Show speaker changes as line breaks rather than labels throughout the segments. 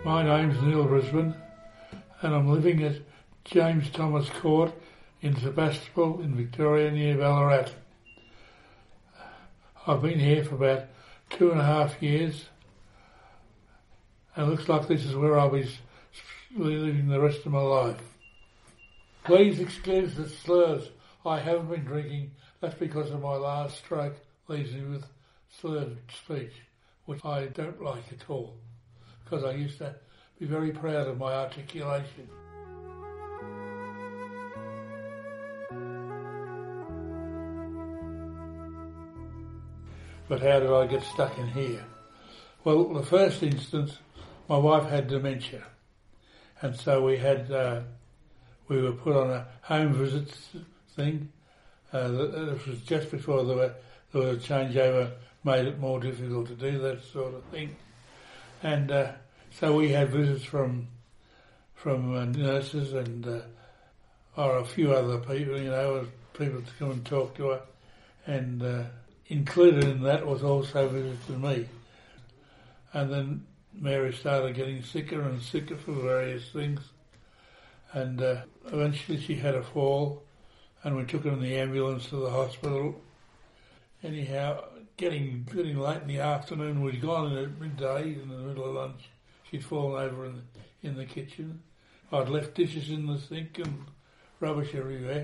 My name's Neil Brisbane and I'm living at James Thomas Court in Sebastopol in Victoria near Ballarat. I've been here for about 2.5 years and it looks like this is where I'll be living the rest of my life. Please excuse the slurs. I haven't been drinking. That's because of my last stroke leaves me with slurred speech, which I don't like at all, because I used to be very proud of my articulation. But how did I get stuck in here? Well, the first instance, my wife had dementia, and so we were put on a home visits thing. This was just before there was a changeover, made it more difficult to do that sort of thing. And so we had visits from nurses and or a few other people, people to come and talk to her. And included in that was also visits to me. And then Mary started getting sicker and sicker for various things. And eventually she had a fall and we took her in the ambulance to the hospital. Anyhow, getting late in the afternoon, we'd gone in at midday in the middle of lunch. She'd fallen over in the kitchen. I'd left dishes in the sink and rubbish everywhere.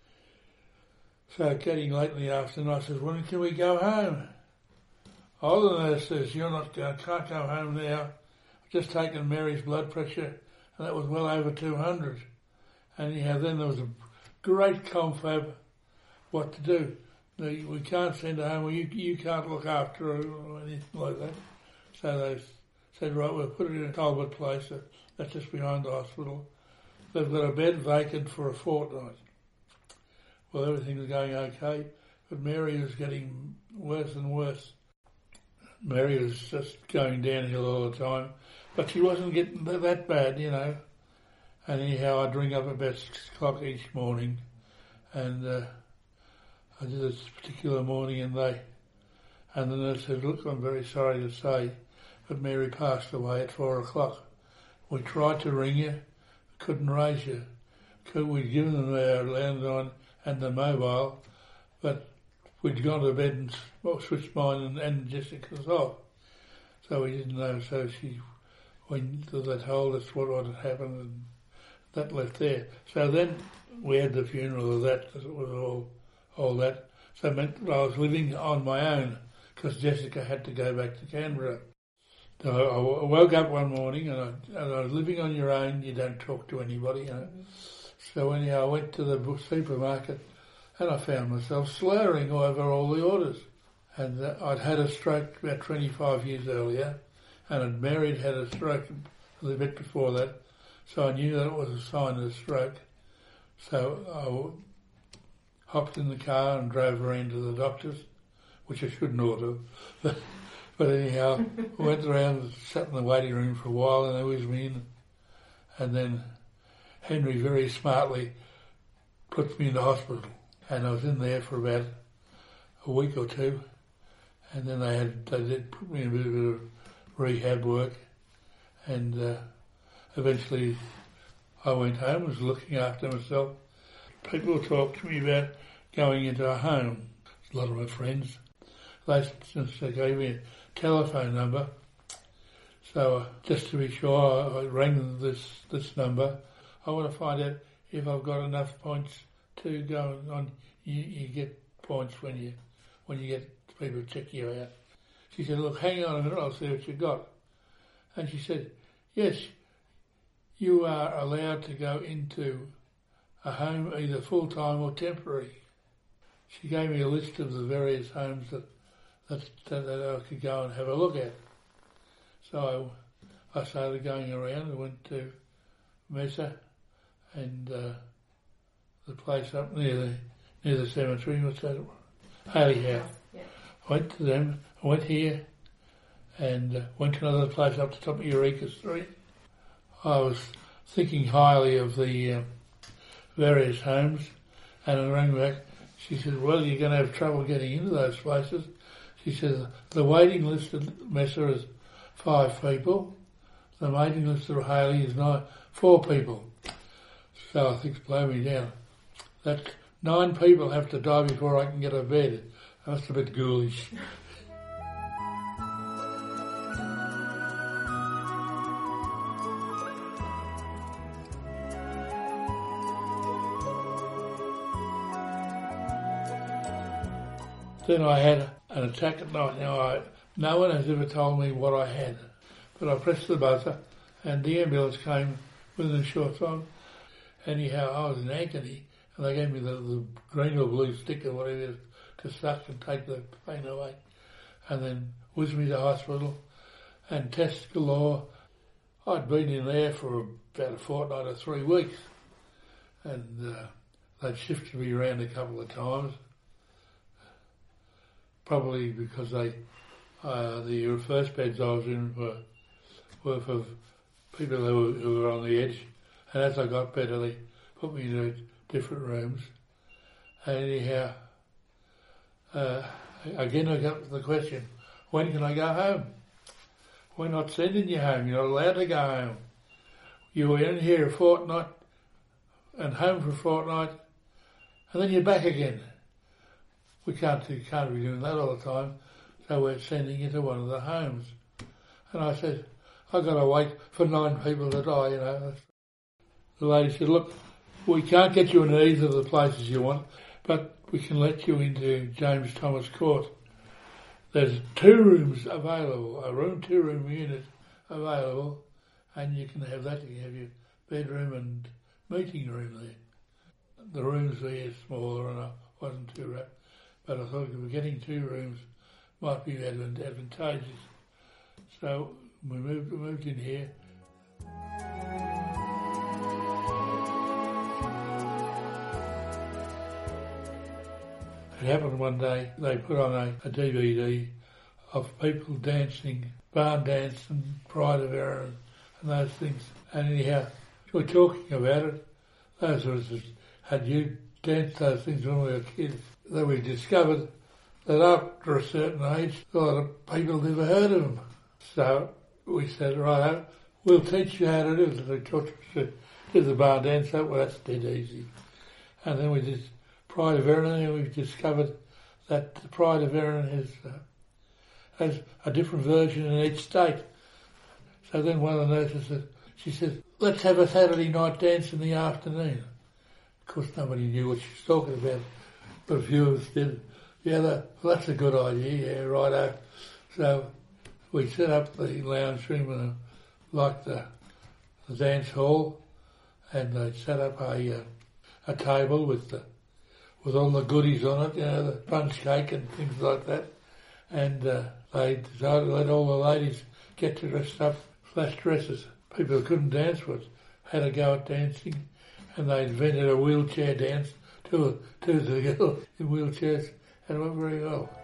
So getting late in the afternoon, I said, when can we go home? Oh, the nurse says, can't go home now. I've just taken Mary's blood pressure and that was well over 200. Anyhow, then there was a great confab what to do. We can't send her home, you can't look after her or anything like that. So they said, right, we'll put her in a Talbot Place, that's just behind the hospital. They've got a bed vacant for a fortnight. Well, everything was going okay, but Mary was getting worse and worse. Mary was just going downhill all the time, but she wasn't getting that bad, And anyhow, I'd ring up about 6 o'clock each morning, and I did this particular morning, and the nurse said, look, I'm very sorry to say, but Mary passed away at 4 o'clock. We tried to ring you, couldn't raise you. We'd given them our landline and the mobile, but we'd gone to bed and switched mine and Jessica's off. So we didn't know, so they told us what had happened, and that left there. So then we had the funeral of that, because it was all that. So it meant that I was living on my own, because Jessica had to go back to Canberra. So I woke up one morning and I was living on your own, you don't talk to anybody, So anyhow, I went to the supermarket and I found myself slurring over all the orders. And I'd had a stroke about 25 years earlier, and Mary had a stroke a little bit before that, so I knew that it was a sign of a stroke. So I hopped in the car and drove around to the doctor's, which I shouldn't ought to. But anyhow, I went around and sat in the waiting room for a while, and they whizzed me in. And then Henry very smartly put me in the hospital. And I was in there for about a week or two. And then they did put me in a bit of rehab work. And eventually I went home, was looking after myself. People talked to me about going into a home. A lot of my friends, since they gave me a telephone number. So just to be sure, I rang this number. I want to find out if I've got enough points to go on. You get points when you get people to check you out. She said, look, hang on a minute, I'll see what you got. And she said, yes, you are allowed to go into a home either full-time or temporary. She gave me a list of the various homes that I could go and have a look at. So I started going around. I went to Mesa and the place up near the cemetery. What's that? Haley House. Yeah. I went to them. I went here and went to another place up the top of Eureka Street. I was thinking highly of the various homes, and I rang back. She said, well, you're going to have trouble getting into those places. She said, the waiting list at Mesa is 5 people. The waiting list for Haley is 4 people. So I think it's blow me down. That's 9 people have to die before I can get a bed. That's a bit ghoulish. Then I had an attack at night. Now, no one has ever told me what I had, but I pressed the buzzer and the ambulance came within a short time. Anyhow, I was in agony and they gave me the green or blue stick or whatever it is to suck and take the pain away, and then whizzed me to hospital and tests galore. I'd been in there for about a fortnight or 3 weeks, and they'd shifted me around a couple of times. Probably because the first beds I was in were for people who were on the edge, and as I got better they put me into different rooms. And anyhow, again I got the question, when can I go home? We're not sending you home, you're not allowed to go home. You were in here a fortnight and home for a fortnight and then you're back again. We can't be doing that all the time, so we're sending you to one of the homes. And I said, I've got to wait for 9 people to die, you know. The lady said, look, we can't get you into either of the places you want, but we can let you into James Thomas Court. There's 2 rooms available, a 2-room unit available, and you can have that. You can have your bedroom and meeting room there. The rooms there are smaller and I wasn't too rapt. But I thought if we're getting 2 rooms, might be advantageous. So we moved in here. It happened one day, they put on a DVD of people dancing, barn dance and Pride of Erin and those things. And anyhow, we were talking about it. Those of us that had you danced those things when we were kids. Then we discovered that after a certain age, a lot of people never heard of them. So we said, right, we'll teach you how to do it. So they taught us to do the barn dance. Well, that's dead easy. And then we did Pride of Erin, and we discovered that the Pride of Erin has a different version in each state. So then one of the nurses said, let's have a Saturday night dance in the afternoon. Of course, nobody knew what she was talking about. But a few of us did. Yeah, that's a good idea, yeah, righto. So we set up the lounge room and like the dance hall, and they set up a table with all the goodies on it, you know, the sponge cake and things like that. And they decided to let all the ladies get to dress up, flash dresses. People who couldn't dance had a go at dancing, and they invented a wheelchair dance. Two of the girls in wheelchairs, and it went very well.